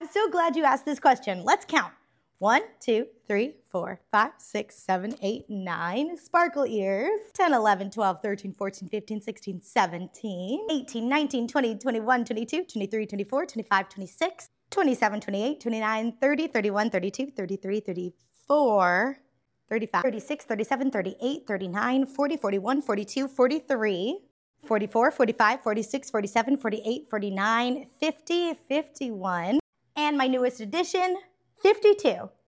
so glad you asked this question. Let's count. 1, 2, 3, 4, 5, 6, 7, 8, 9. Sparkle ears. 10, 11, 12, 13, 14, 15, 16, 17, 18, 19, 20, 21, 22, 23, 24, 25, 26, 27, 28, 29, 30, 31, 32, 33, 34, 35, 36, 37, 38, 39, 40, 41, 42, 43, 44, 45, 46, 47, 48, 49, 50, 51, and my newest addition, 52.